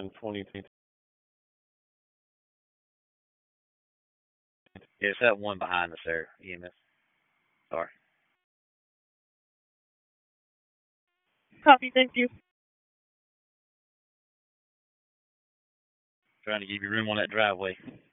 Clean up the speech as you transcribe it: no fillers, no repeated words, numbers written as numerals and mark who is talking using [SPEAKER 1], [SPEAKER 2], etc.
[SPEAKER 1] 2020.
[SPEAKER 2] Yeah, it's that one behind us there, EMS. Sorry.
[SPEAKER 3] Copy, thank you.
[SPEAKER 2] Trying to give you room on that driveway.